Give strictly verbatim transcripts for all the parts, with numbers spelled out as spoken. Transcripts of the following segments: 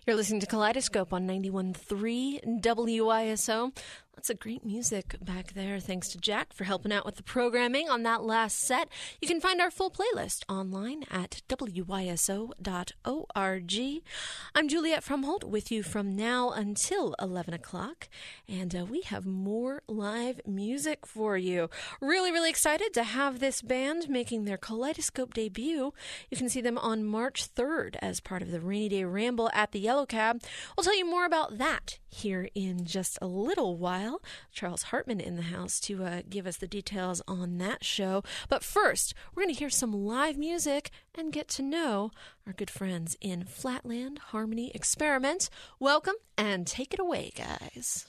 You're listening to Kaleidoscope on ninety-one point three W I S O. Lots of great music back there. Thanks to Jack for helping out with the programming on that last set. You can find our full playlist online at W Y S O dot org. I'm Juliet Frumholt with you from now until eleven o'clock. And uh, we have more live music for you. Really, really excited to have this band making their Kaleidoscope debut. You can see them on March third as part of the Rainy Day Ramble at the Yellow Cab. We'll tell you more about that here in just a little while. Charles Hartman in the house to uh, give us the details on that show. But first, we're going to hear some live music and get to know our good friends in Flatland Harmony Experiment. Welcome and take it away, guys.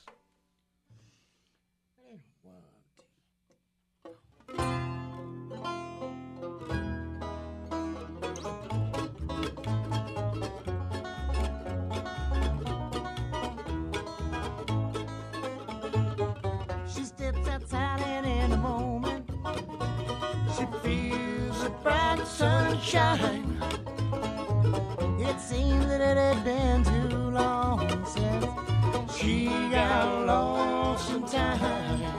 In a moment, she feels the bright sunshine. It seems that it had been too long since she got lost in time.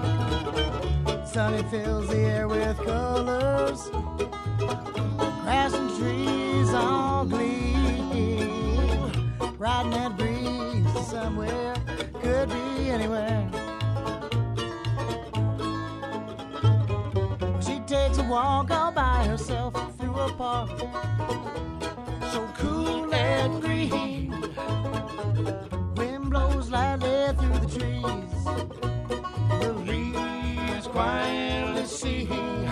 Sunny fills the air with colors, grass and trees all gleam. Riding that breeze somewhere, could be anywhere. Takes a walk all by herself through a park so cool and green. Wind blows lightly through the trees, the leaves quietly sing.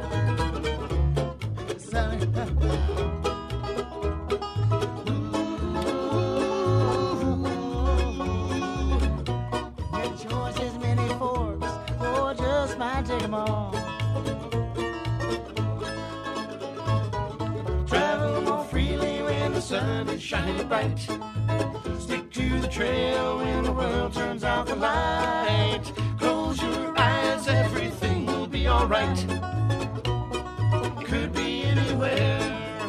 Sunny, with choices, many forks, or just might take them all. The sun is shining bright. Stick to the trail when the world turns out the light. Close your eyes, everything will be alright. Could be anywhere.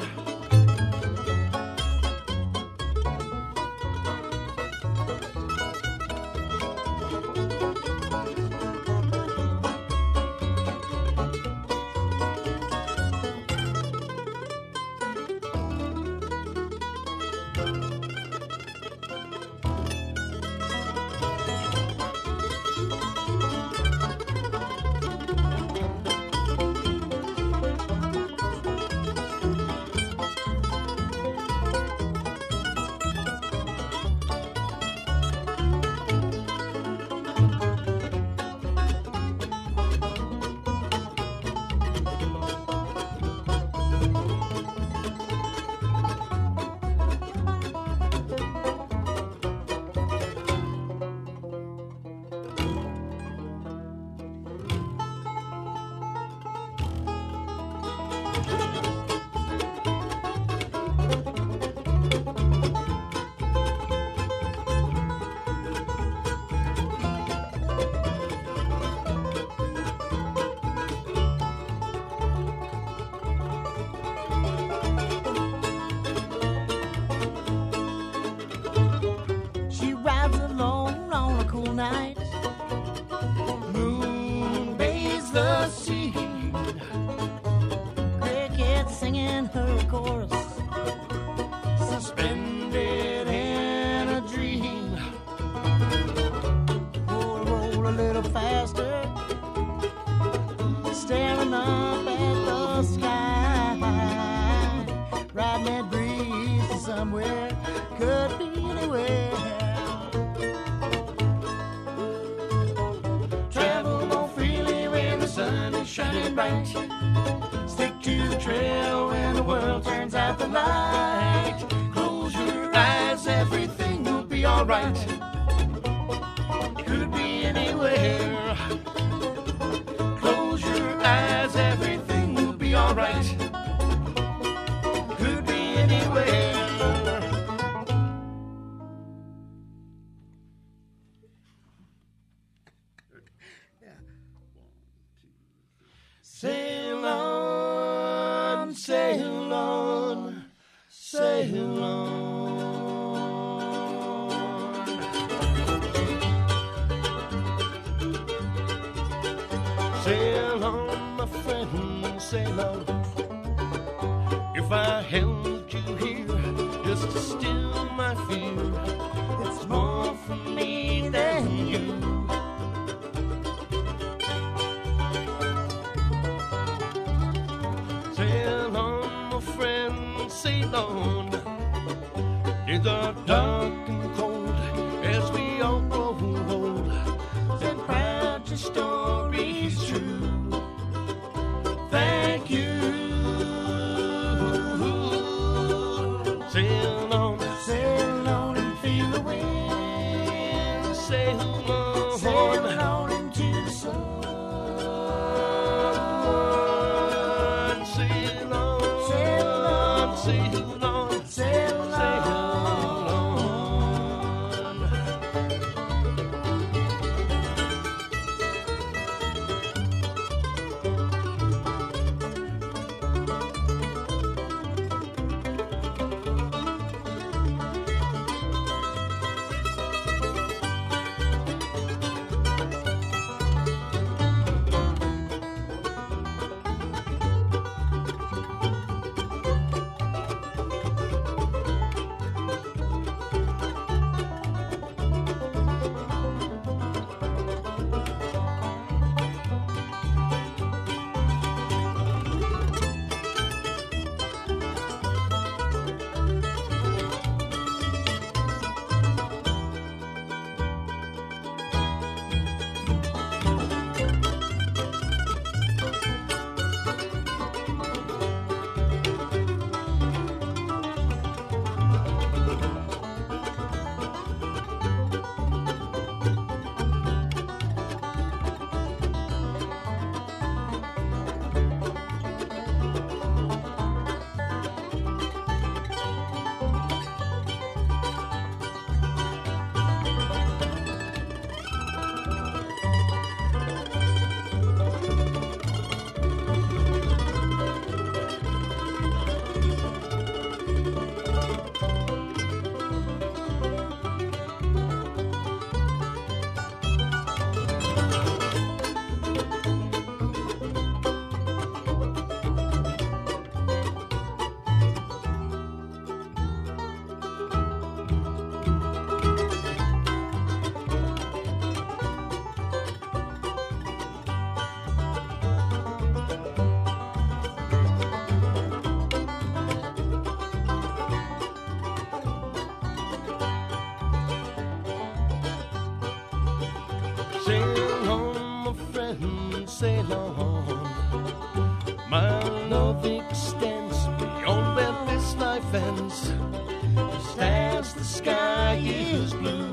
Sail on, sail on, sail on. just to still my fear. It's more for me than you. Sail on, my friend, sail on. It's a dark and cold as we all grow old. And proud your story's true. Thank you. Sail on, sail on and feel the wind. Sail on, sail on into the sun. Sail on, sail on, sail on, sail on. Sail on, my friend, sail on. My love extends beyond where this life ends, just as the sky is blue.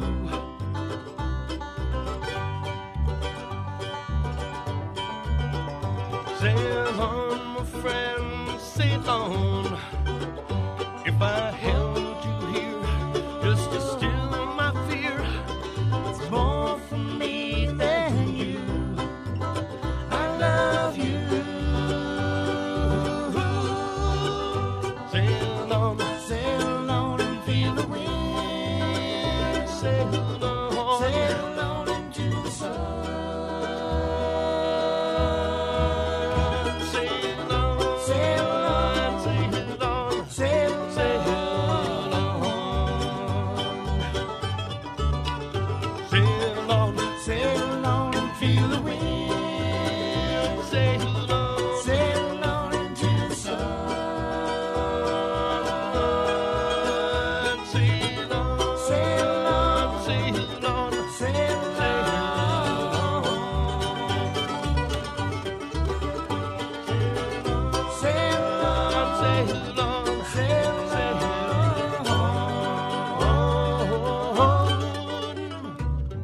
Sail on, my friend, sail on. If I held you here just to still my fear, it's more for me than you. I love you. Sail on, sail on and feel the wind. Sail on, sail on into the sun. Sail on, sail on, sail on, sail, sail on. Sail on, sail on and feel the wind. Sail on, sail on into the sun. Sail on, sail on, sail on, sail on. Sail on, sail on, sail, sail on.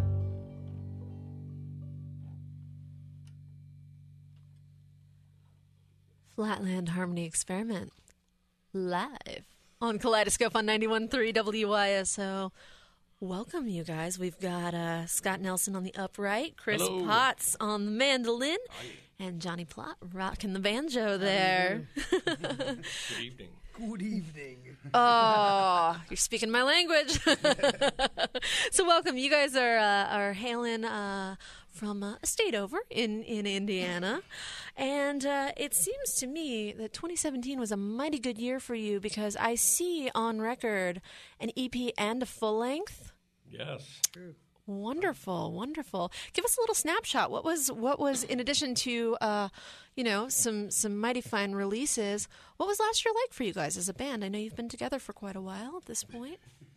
Flatland Harmony Experiment live on Kaleidoscope on ninety-one point three W I S O. Welcome, you guys. We've got uh, Scott Nelson on the upright, Chris Hello. Potts on the mandolin, and Johnny Plott rocking the banjo there. Good evening. Good evening. Oh, you're speaking my language. So welcome. You guys are uh, are hailing uh, from uh, a state over in, in Indiana. And uh, it seems to me that twenty seventeen was a mighty good year for you because I see on record an E P and a full length. Yes. True. Wonderful, wonderful. Give us a little snapshot. What was what was in addition to uh, you know some some mighty fine releases? What was last year like for you guys as a band? I know you've been together for quite a while at this point.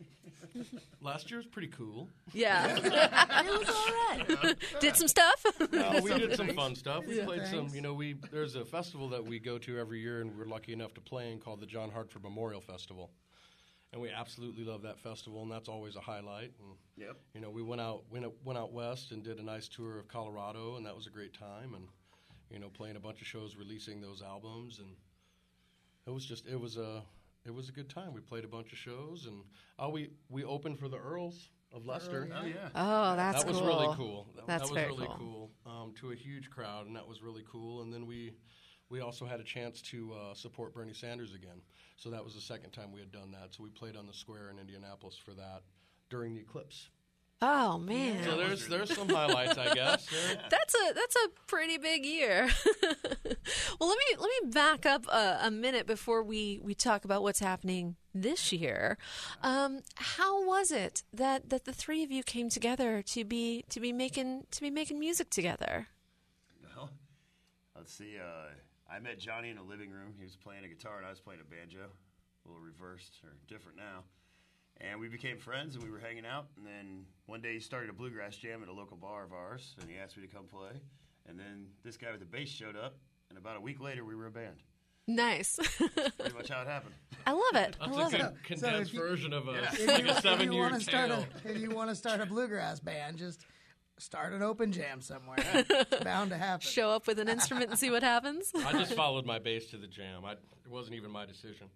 Last year was pretty cool. Yeah, It was all right. did some stuff. No, we did some fun stuff. We Yeah. played some, Thanks. you know, we there's a festival that we go to every year, and we're lucky enough to play in called the John Hartford Memorial Festival. And we absolutely love that festival, and that's always a highlight. And, Yep. you know, we went out went, went out west and did a nice tour of Colorado, and that was a great time. And, you know, playing a bunch of shows, releasing those albums, and it was just it was a it was a good time. We played a bunch of shows, and uh, we we opened for the Earls of Leicester. Earl, Oh yeah. Oh, that's that was cool. really cool. That, That's that was very really cool. cool, um, to a huge crowd, and that was really cool. And then we we also had a chance to uh, support Bernie Sanders again. So that was the second time we had done that. So we played on the square in Indianapolis for that during the eclipse. Oh man, So there's there's some highlights, I guess. There. that's a that's a pretty big year. Well, let me let me back up a, a minute before we, we talk about what's happening this year. Um, how was it that, that the three of you came together to be to be making to be making music together? Well, let's see. Uh, I met Johnny in a living room. He was playing a guitar and I was playing a banjo, a little reversed or different now. And we became friends and we were hanging out. And then one day he started a bluegrass jam at a local bar of ours, and he asked me to come play. And then this guy with the bass showed up, and about a week later we were a band. Nice. Pretty much how it happened. I love it. I That's love a it. good condensed if you- version of a, Yeah. If like you, a if you seven-year want to start tale. a, if you want to start a bluegrass band, just start an open jam somewhere. It's bound to happen. Show up with an instrument and see what happens. I just followed my bass to the jam. I, it wasn't even my decision.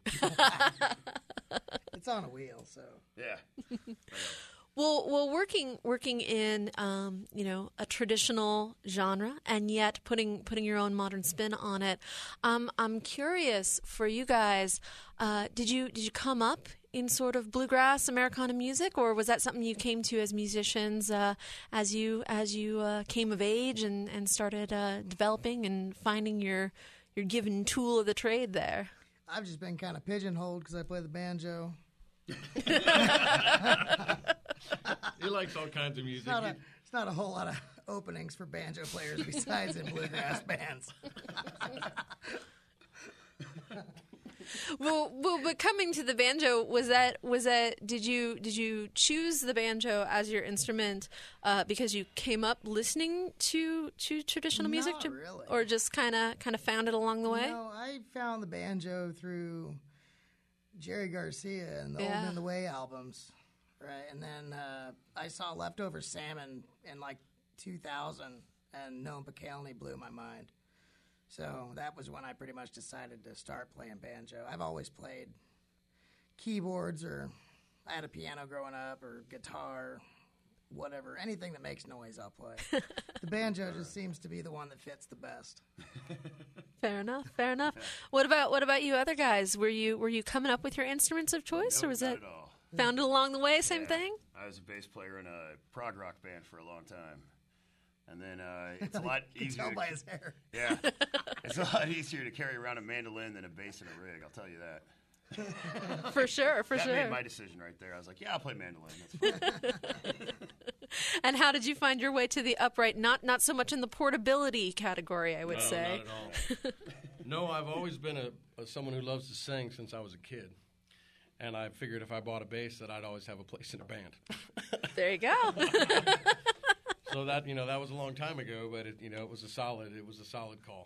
It's on a wheel, so Yeah. Well, well, working working in um, you know a traditional genre and yet putting putting your own modern spin on it. Um, I'm curious for you guys. Uh, did you did you come up in sort of bluegrass Americana music, or was that something you came to as musicians uh, as you as you uh, came of age and and started uh, developing and finding your your given tool of the trade there? I've just been kind of pigeonholed because I play the banjo. He likes all kinds of music. It's not, a, He- it's not a whole lot of openings for banjo players besides in bluegrass bands. Well, well, but coming to the banjo, was that was that did you did you choose the banjo as your instrument uh, because you came up listening to to traditional music, Not to, really. or just kind of kind of found it along the way? No, I found the banjo through Jerry Garcia and the Yeah. Old and the Way albums, right? And then uh, I saw Leftover Salmon in like two thousand, and Noam Pikelny blew my mind. So that was when I pretty much decided to start playing banjo. I've always played keyboards, or I had a piano growing up, or guitar, whatever. Anything that makes noise, I'll play. The banjo just seems to be the one that fits the best. Fair enough, fair enough. What about what about you other guys? Were you were you coming up with your instruments of choice, Nope, or was not it at all. found it along the way? Same Yeah. thing. I was a bass player in a prog rock band for a long time. And then uh, it's a lot You can easier. tell to by ke- his hair. Yeah. It's a lot easier to carry around a mandolin than a bass and a rig, I'll tell you that. For sure, for that sure. made my decision right there. I was like, yeah, I'll play mandolin. That's fine. And how did you find your way to the upright? Not not so much in the portability category, I would no, say. not at all. No, I've always been a, a someone who loves to sing since I was a kid. And I figured if I bought a bass that I'd always have a place in a band. There you go. So that, you know, that was a long time ago, but it, you know, it was a solid, it was a solid call.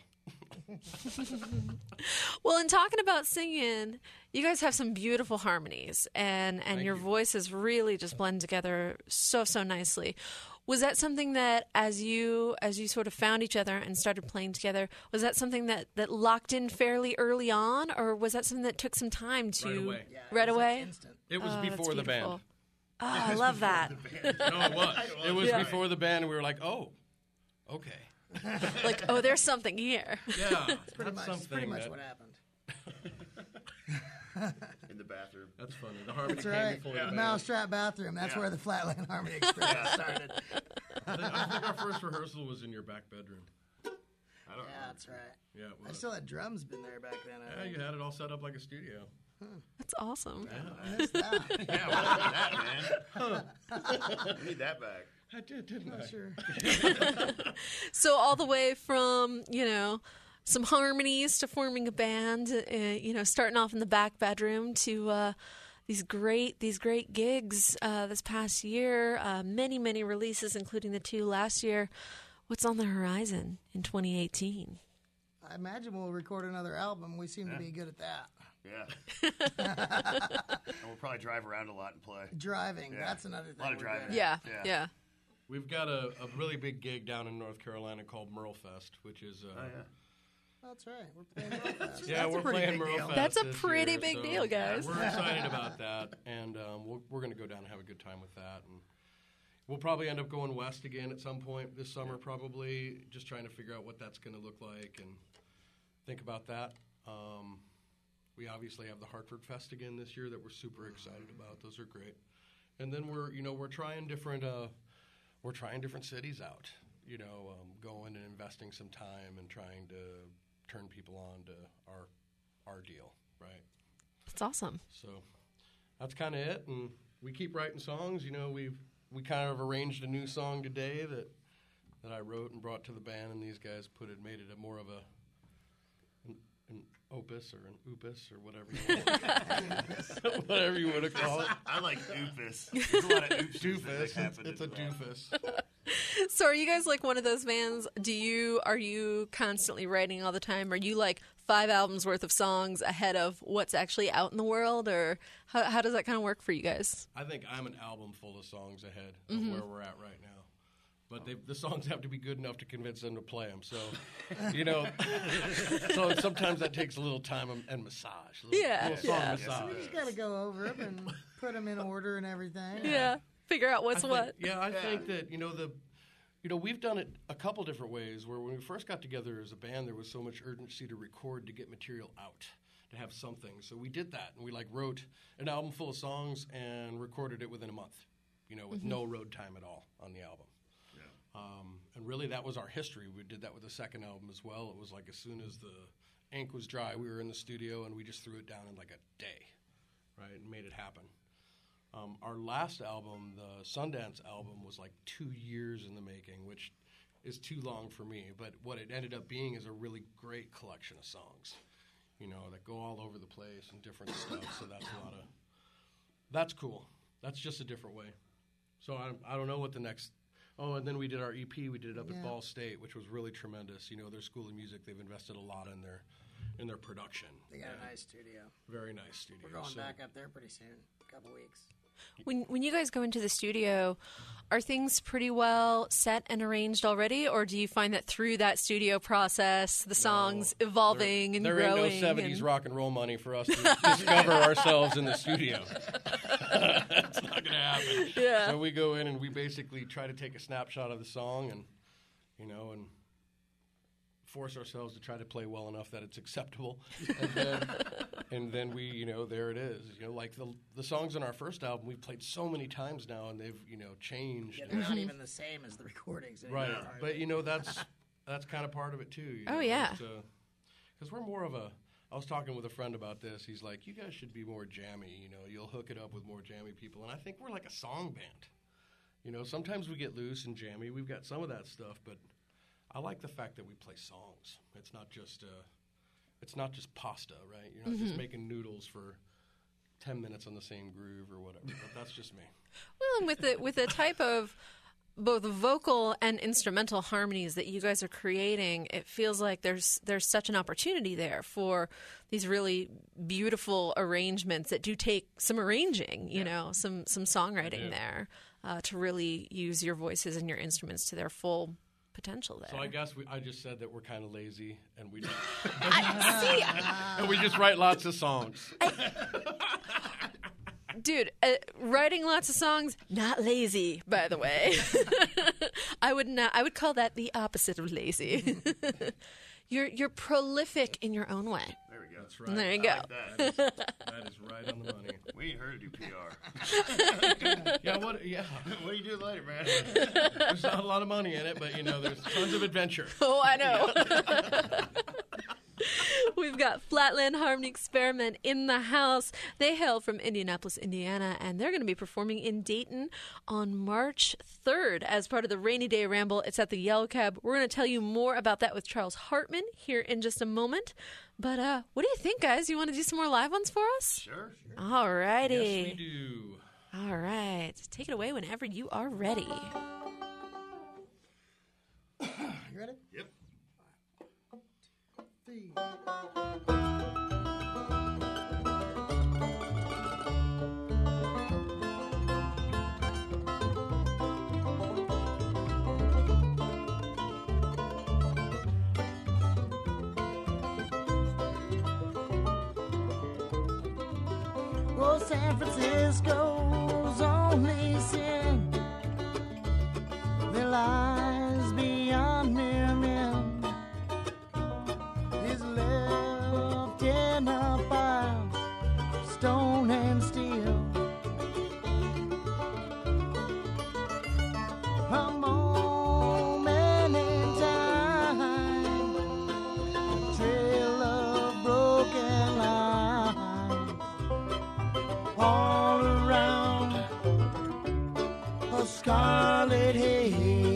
Well, in talking about singing, you guys have some beautiful harmonies, and, and Thank your you. voices really just blend together so so nicely. Was that something that, as you as you sort of found each other and started playing together, was that something that, that locked in fairly early on, or was that something that took some time to Right away. Yeah, it right was, like, away? instant. It was Oh, that's before the beautiful. band. Oh, I love that. No, it was. It was Yeah. before the band, and we were like, oh, okay. Like, oh, there's something here. Yeah, Pretty that's much, something pretty much that, what happened. In the bathroom. That's funny. The harmony That's came right. before The the band. Mousetrap bathroom. That's Yeah. where the Flatland Harmony Experiment started. I think, I think our first rehearsal was in your back bedroom. I don't Yeah, remember. that's right. Yeah, it was. I still had drums been there back then. I Yeah, think. you had it all set up like a studio. That's awesome. I missed that. Yeah, what happened to that, man? We need that back. I did, didn't I? Not sure. So all the way from, you know, some harmonies to forming a band, uh, you know, starting off in the back bedroom to uh, these great these great gigs uh, this past year, uh, many, many releases, including the two last year. What's on the horizon in twenty eighteen? I imagine we'll record another album. We seem to be good at that. Yeah. And we'll probably drive around a lot and play. Driving, Yeah. that's another thing. A lot of we're driving. good Yeah, Yeah. yeah. We've got a, a really big gig down in North Carolina called Merlefest, which is. Uh, Oh, yeah. at. That's right. We're playing Belfast. Yeah, That's we're a pretty playing big deal. Merlefest. That's a this pretty year, big so deal, guys. We're excited about that, and um, we're, we're going to go down and have a good time with that. And we'll probably end up going west again at some point this summer, probably, just trying to figure out what that's going to look like and think about that. Um, we obviously have the Hartford Fest again this year that we're super excited about. Those are great. And then we're, you know, we're trying different, uh, we're trying different cities out. You know, um, going and investing some time and trying to turn people on to our our deal, right? That's awesome. So that's kind of it. And we keep writing songs. You know, we've we kind of arranged a new song today that that I wrote and brought to the band, and these guys put it, made it a more of a an, an opus or an opus or whatever you want, whatever you want to call it. I like doofus. There's a lot of oops Doofus. that It's, happen it's a in that. doofus. So are you guys like one of those bands? Do you are you constantly writing all the time? Are you like five albums worth of songs ahead of what's actually out in the world, or how, how does that kind of work for you guys? I think I'm an album full of songs ahead of mm-hmm. where we're at right now. But they, the songs have to be good enough to convince them to play them. So, you know, so sometimes that takes a little time and, and massage. A little, Yeah, little song yeah. massage. We just got to go over them and put them in order and everything. Yeah, figure out I what's think- what. Yeah, I think that, you know, the, you know, we've done it a couple different ways where when we first got together as a band, there was so much urgency to record, to get material out, to have something. So we did that, and we, like, wrote an album full of songs and recorded it within a month, you know, with Mm-hmm. no road time at all on the album. Um, and really, that was our history. We did that with the second album as well. It was like as soon as the ink was dry, we were in the studio, and we just threw it down in like a day, right, and made it happen. Um, our last album, the Sundance album, was like two years in the making, which is too long for me. But what it ended up being is a really great collection of songs, you know, that go all over the place and different stuff. So that's a lot of – that's cool. That's just a different way. So I, I don't know what the next – oh, and then we did our E P. We did it up Yeah. at Ball State, which was really tremendous. You know, their School of Music, they've invested a lot in their in their production. They got a nice studio. Very nice studio. We're going So- back up there pretty soon. A couple weeks. When when you guys go into the studio, are things pretty well set and arranged already, or do you find that through that studio process, the songs No, evolving there, and there growing? ain't no seventies and- rock and roll money for us to discover ourselves in the studio. That's not going to happen. Yeah. So we go in and we basically try to take a snapshot of the song and, you know, and force ourselves to try to play well enough that it's acceptable. And then, and then we, you know, there it is. You know, like the the songs on our first album, we've played so many times now, and they've, you know, changed. Yeah, they're not even the same as the recordings anymore. Right, but you know that's that's kind of part of it too. You Oh, know? yeah. Because we're more of a. I was talking with a friend about this. He's like, "You guys should be more jammy. You know, you'll hook it up with more jammy people." And I think we're like a song band. You know, sometimes we get loose and jammy. We've got some of that stuff, but I like the fact that we play songs. It's not just uh, it's not just pasta, right? You're not just making noodles for ten minutes on the same groove or whatever. But that's just me. Well, and with the with the type of both vocal and instrumental harmonies that you guys are creating, it feels like there's there's such an opportunity there for these really beautiful arrangements that do take some arranging, you know, some some songwriting there uh, to really use your voices and your instruments to their full potential there. So I guess we, I just said that we're kind of lazy and we I, see, and we just write lots of songs. dude, uh, writing lots of songs, not lazy, by the way. I would not. I would call that the opposite of lazy. you're you're prolific in your own way. There we go. That's right. There you I go. like that. That is, that is right on the money. We need her to do P R. Yeah, yeah, what, yeah. What do you do later, man? There's not a lot of money in it, but, you know, there's tons of adventure. Oh, I know. We've got Flatland Harmony Experiment in the house. They hail from Indianapolis, Indiana, and they're going to be performing in Dayton on March third as part of the Rainy Day Ramble. It's at the Yellow Cab. We're going to tell you more about that with Charles Hartman here in just a moment. But uh, what do you think, guys? You want to do some more live ones for us? Sure. All righty. Yes, we do. All right. Take it away whenever you are ready. You ready? Yep. Three. Oh, San Francisco's only sin, there lies beyond mere men, is left in a pile, stone and steel. A moment in time, a trail of broken lines, all around a scarlet haze.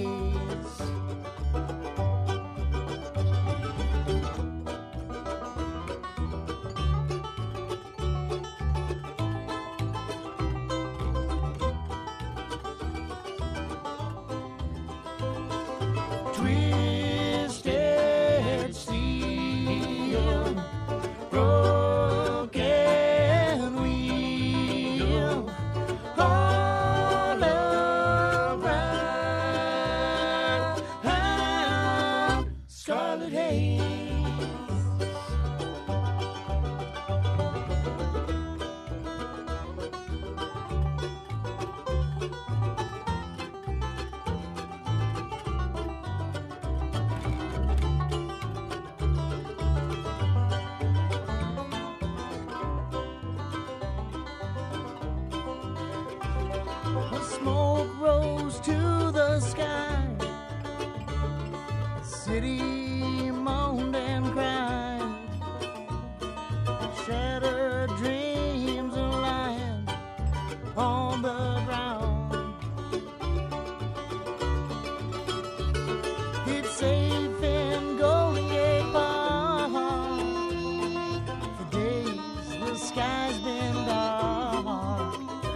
Twisted steel, broken wheel, all around, scarlet haze. The smoke rose to the sky, the city moaned and cried, shattered dreams are lying on the ground. It's safe in Golden Gate Park, for days the sky's been dark,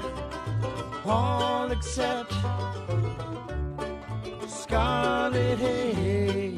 all except scarlet haze.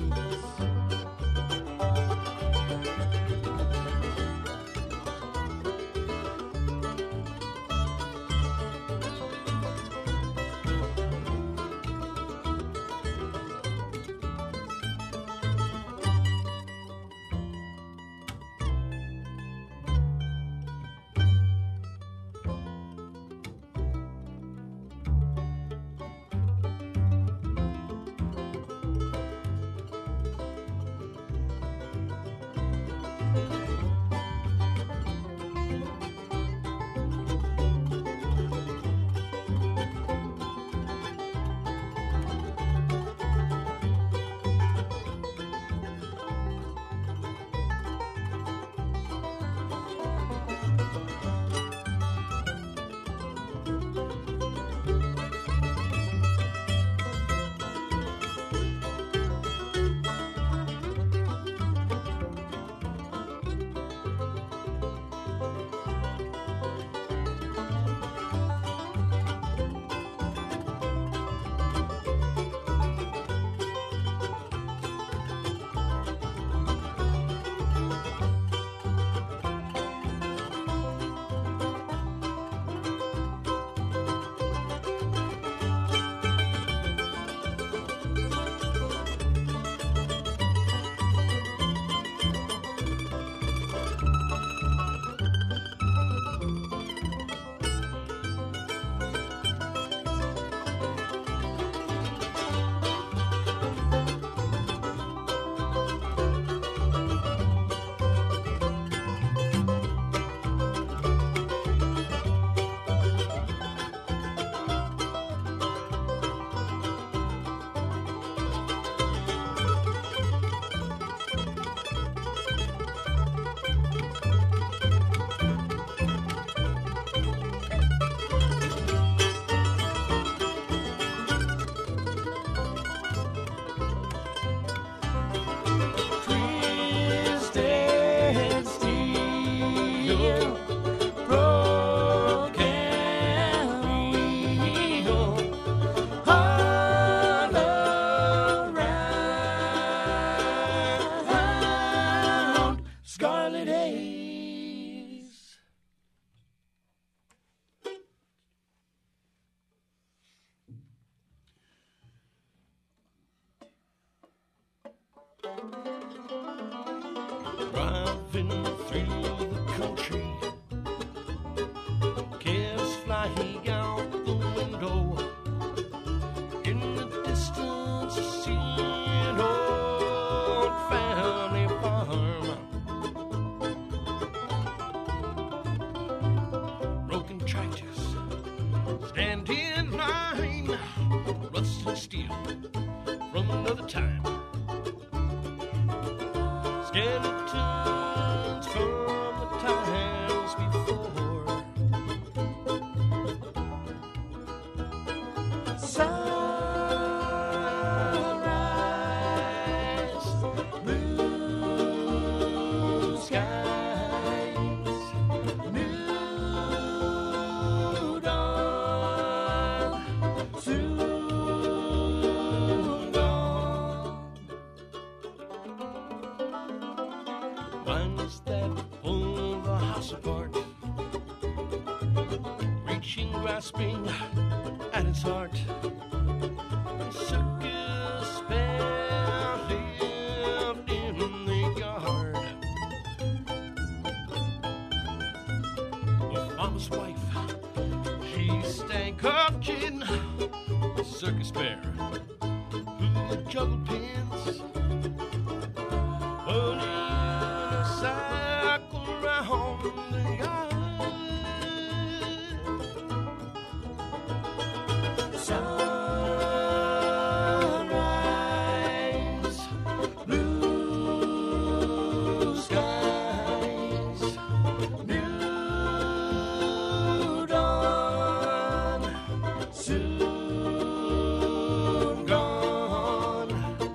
ago. In the distance, I see an old family farm. Broken tractors stand in line, rusted steel from another time. Skeletons from the times before. Sunrise, blue skies, new dawn, soon gone. Winds that pull the house apart, reaching, grasping at its heart. Circus spell lived in the yard. The farmer's wife, she stank her gin. The circus bear, who juggled pins, running a circle round the yard. Sunrise, blue skies, new dawn, soon gone.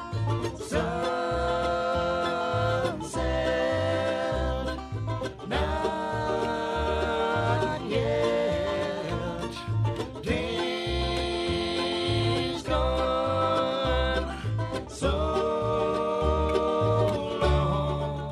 Sunset, not yet. Days gone so long.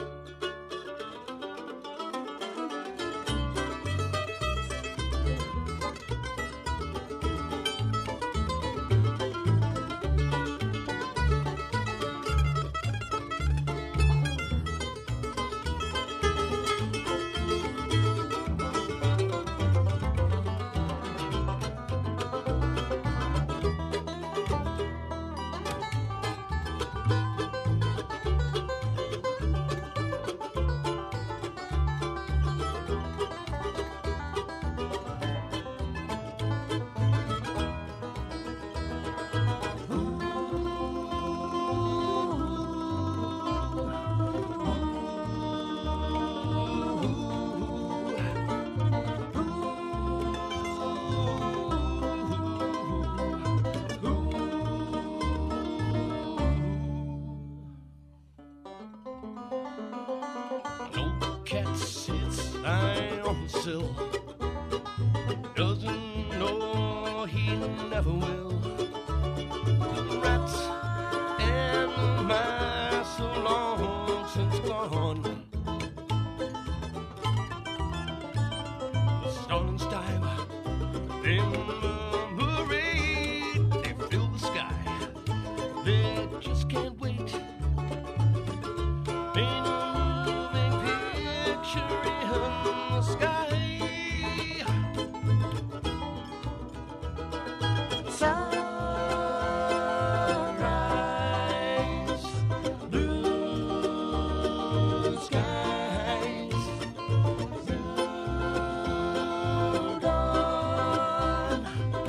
An old cat sits high on the sill, doesn't know he never will. The rats and the mice so long since gone. The starlings dive in the parade, they fill the sky, they just can't wait. Paint a moving picture in the sky. Sunrise, blue skies, new dawn,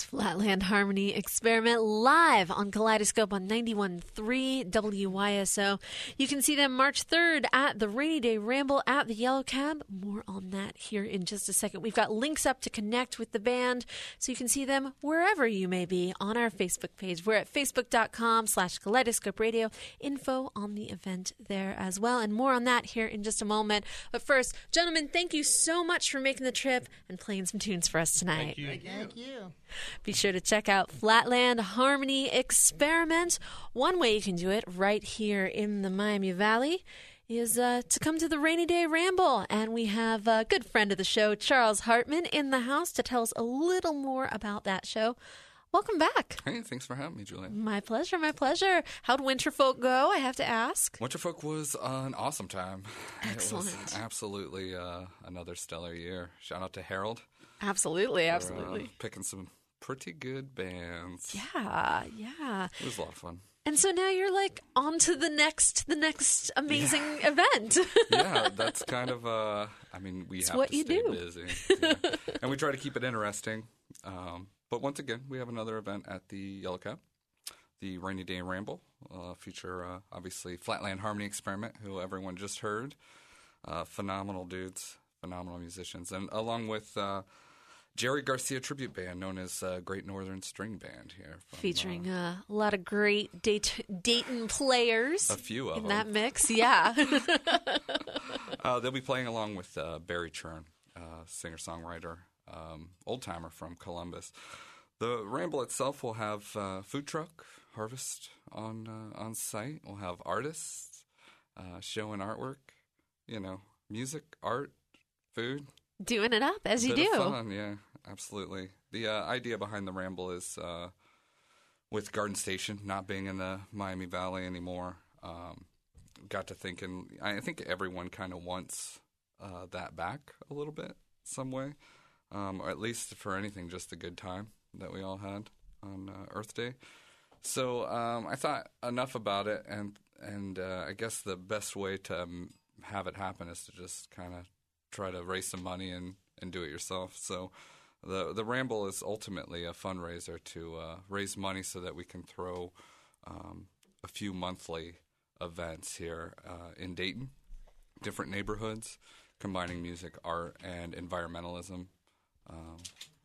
Flatland Harmony Experiment live on Kaleidoscope on ninety-one point three W Y S O. You can see them March third at the Rainy Day Ramble at the Yellow Cab. More on that here in just a second. We've got links up to connect with the band so you can see them wherever you may be on our Facebook page. We're at facebook.com slash Kaleidoscope Radio. Info on the event there as well. And more on that here in just a moment. But first, gentlemen, thank you so much for making the trip and playing some tunes for us tonight. Thank you. Thank you. Be sure to check out Flatland Harmony Experiment. One way you can do it right here in the Miami Valley is uh, to come to the Rainy Day Ramble. And we have a good friend of the show, Charles Hartman, in the house to tell us a little more about that show. Welcome back. Hey, thanks for having me, Julia. My pleasure, my pleasure. How'd Winterfolk go, I have to ask? Winterfolk was uh, an awesome time. Excellent. It was absolutely uh, another stellar year. Shout out to Harold. Absolutely, for, absolutely. Uh, picking some pretty good bands. Yeah, yeah. It was a lot of fun. And so now you're like on to the next, the next amazing yeah. event. Yeah, that's kind of. Uh, I mean, we it's have what to you stay do. busy, yeah. And we try to keep it interesting. Um, but once again, we have another event at the Yellow Cab, the Rainy Day Ramble. Uh, feature uh, obviously Flatland Harmony Experiment, who everyone just heard. Uh, phenomenal dudes, phenomenal musicians, and along with. Uh, Jerry Garcia tribute band known as uh, Great Northern String Band here. From, Featuring uh, uh, a lot of great Dayt- Dayton players. A few of in them. that mix, yeah. uh, they'll be playing along with uh, Barry Churn, uh, singer-songwriter, um, old-timer from Columbus. The Ramble itself will have uh, food truck, harvest on uh, on site. We'll have artists uh, showing artwork, you know, music, art, food. Doing it up, as you Bit do. Of fun, yeah, absolutely. The uh, idea behind the Ramble is uh, with Garden Station not being in the Miami Valley anymore, um, got to thinking, I think everyone kind of wants uh, that back a little bit some way, um, or at least for anything, just a good time that we all had on uh, Earth Day. So um, I thought enough about it, and, and uh, I guess the best way to um, have it happen is to just kind of try to raise some money and, and do it yourself. So the the Ramble is ultimately a fundraiser to uh, raise money so that we can throw um, a few monthly events here uh, in Dayton, different neighborhoods, combining music, art, and environmentalism. Um,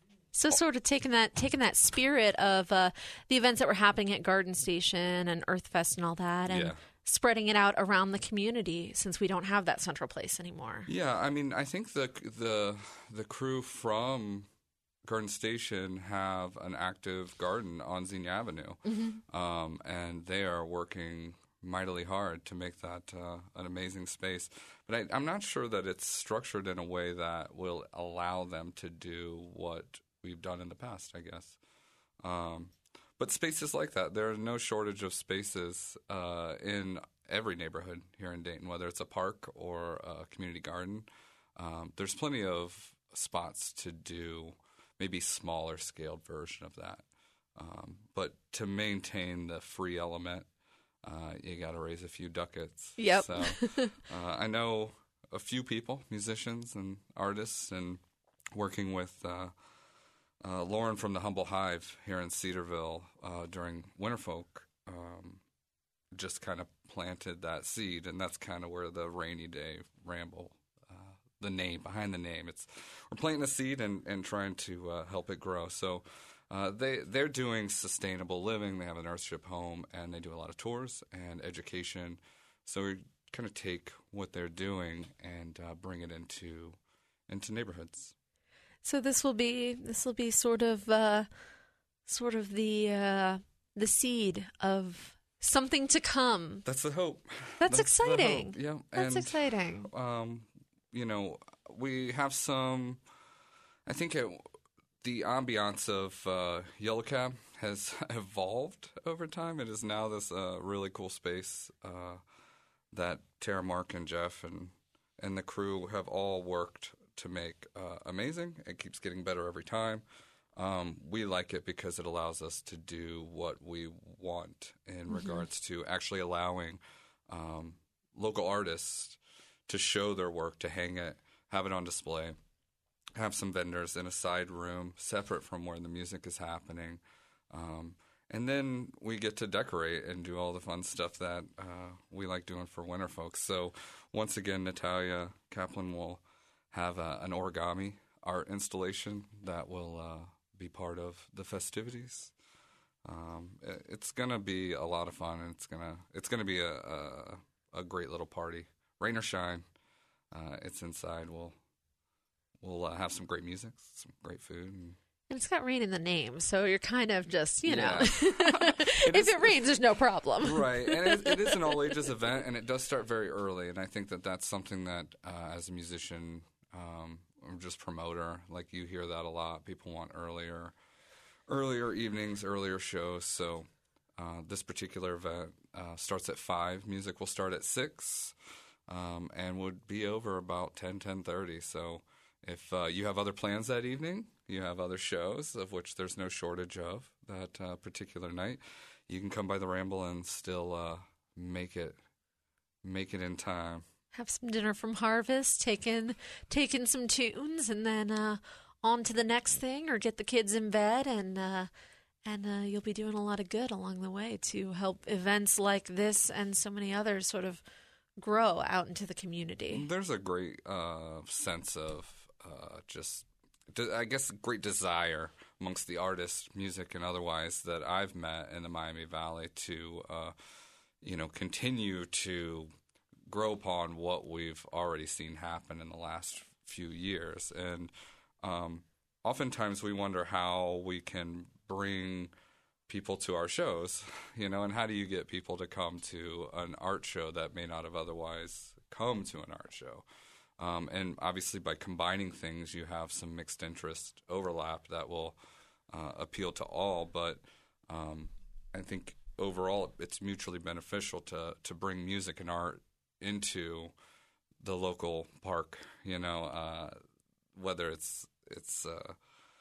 So sort of taking that taking that spirit of uh, the events that were happening at Garden Station and Earth Fest and all that, and Yeah. spreading it out around the community since we don't have that central place anymore. Yeah, I mean, I think the the the crew from Garden Station have an active garden on Xenia Avenue, Mm-hmm. um, and they are working mightily hard to make that uh, an amazing space. But I, I'm not sure that it's structured in a way that will allow them to do what we've done in the past, I guess. Um, But spaces like that, there are no shortage of spaces uh, in every neighborhood here in Dayton, whether it's a park or a community garden. Um, there's plenty of spots to do maybe smaller scaled version of that. Um, but to maintain the free element, uh, you got to raise a few ducats. Yep. So uh, I know a few people, musicians and artists, and working with uh, uh, Lauren from the Humble Hive here in Cedarville uh, during Winterfolk, um, just kind of planted that seed, and that's kind of where the Rainy Day Ramble, uh, the name behind the name, it's we're planting a seed and, and trying to uh, help it grow. So uh, they they're doing sustainable living. They have an Earthship home, and they do a lot of tours and education. So we kind of take what they're doing and uh, bring it into into neighborhoods. So this will be this will be sort of uh, sort of the uh, the seed of something to come. That's the hope. That's, That's the exciting. hope. Yeah, That's and, exciting. Um, you know, we have some. I think it, the ambiance of uh, Yellow Cab has evolved over time. It is now this uh, really cool space uh, that Tara, Mark, and Jeff and and the crew have all worked to make uh, amazing. It keeps getting better every time. Um, we like it because it allows us to do what we want in mm-hmm. regards to actually allowing um, local artists to show their work, to hang it, have it on display, have some vendors in a side room separate from where the music is happening. Um, and then we get to decorate and do all the fun stuff that uh, we like doing for winter folks. So once again, Natalia Kaplan will have a, an origami art installation that will uh, be part of the festivities. Um, it, it's gonna be a lot of fun, and it's gonna it's gonna be a a, a great little party, rain or shine. Uh, it's inside. We'll we'll uh, have some great music, some great food. And And it's got rain in the name, so you're kind of just, you know, Yeah. if is- it rains, there's no problem. Right, and it, it is an all-ages event, and it does start very early, and I think that that's something that, uh, as a musician um, or just promoter, like you hear that a lot. People want earlier, earlier evenings, earlier shows, so uh, this particular event uh, starts at five. Music will start at six, um, and would be over about ten, ten thirty, so if uh, you have other plans that evening, you have other shows, of which there's no shortage of that uh, particular night, you can come by the Ramble and still uh, make it make it in time. Have some dinner from Harvest, take in, take in some tunes, and then uh, on to the next thing, or get the kids in bed, and uh, and uh, you'll be doing a lot of good along the way to help events like this and so many others sort of grow out into the community. There's a great uh, sense of uh, just, I guess, great desire amongst the artists, music and otherwise, that I've met in the Miami Valley to, uh, you know, continue to grow upon what we've already seen happen in the last few years. And um, oftentimes we wonder how we can bring people to our shows, you know, and how do you get people to come to an art show that may not have otherwise come to an art show? Um, and obviously by combining things, you have some mixed interest overlap that will uh, appeal to all. But um, I think overall it's mutually beneficial to, to bring music and art into the local park, you know, uh, whether it's it's uh,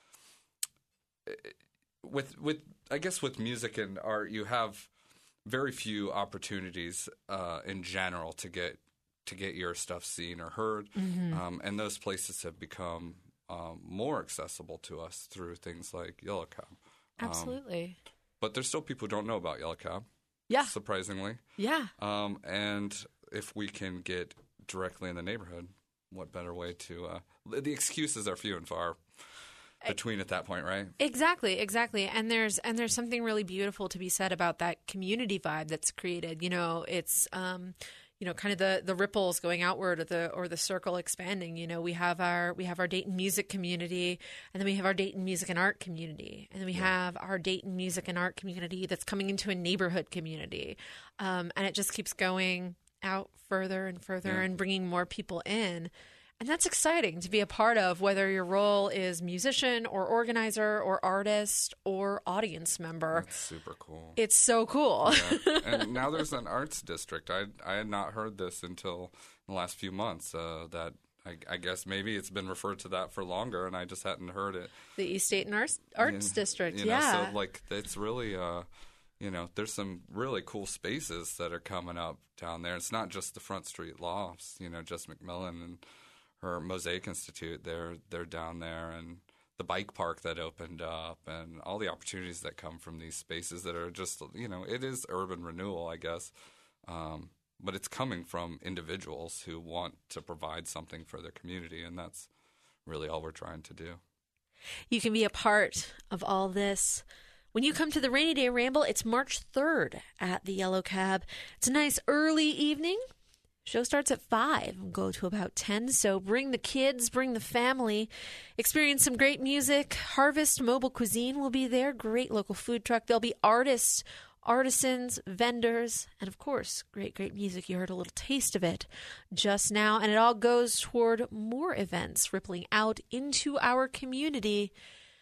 it, with with I guess with music and art, you have very few opportunities uh, in general to get to get your stuff seen or heard, Mm-hmm. um, and those places have become um, more accessible to us through things like Yellow Cab. Um, Absolutely. but there's still people who don't know about Yellow Cab, Yeah. surprisingly. Yeah. Um, and if we can get directly in the neighborhood, what better way to uh, – the excuses are few and far between at that point, right? Exactly, exactly. And there's and there's something really beautiful to be said about that community vibe that's created. You know, it's um, you know, kind of the, the ripples going outward, or the or the circle expanding. You know, we have our we have our Dayton music community, and then we have our Dayton music and art community, and then we have our Dayton music and art community that's coming into a neighborhood community, um, and it just keeps going out further and further Yeah. and bringing more people in. And that's exciting to be a part of, whether your role is musician or organizer or artist or audience member. That's super cool. It's so cool. Yeah. And now there's an arts district. I I had not heard this until the last few months. Uh, that I, I guess maybe it's been referred to that for longer, and I just hadn't heard it. The East Dayton Arts, Arts You- District, you know, yeah. So like it's really, uh, you know, there's some really cool spaces that are coming up down there. It's not just the Front Street Lofts. You know, Jess McMillan and her Mosaic Institute, they're they're down there, and the bike park that opened up, and all the opportunities that come from these spaces that are just, you know, it is urban renewal, I guess, um, but it's coming from individuals who want to provide something for their community, and that's really all we're trying to do. You can be a part of all this. When you come to the Rainy Day Ramble, it's March third at the Yellow Cab. It's a nice early evening. Show starts at five and go to about ten, so bring the kids, bring the family, experience some great music. Harvest Mobile Cuisine will be there, great local food truck. There'll be artists, artisans, vendors, and of course, great, great music. You heard a little taste of it just now, and it all goes toward more events rippling out into our community.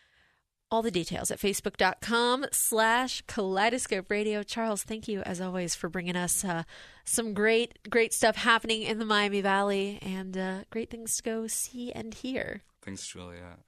All the details at facebook.com slash kaleidoscope radio. Charles, thank you, as always, for bringing us uh, some great, great stuff happening in the Miami Valley, and uh, great things to go see and hear. Thanks, Julia.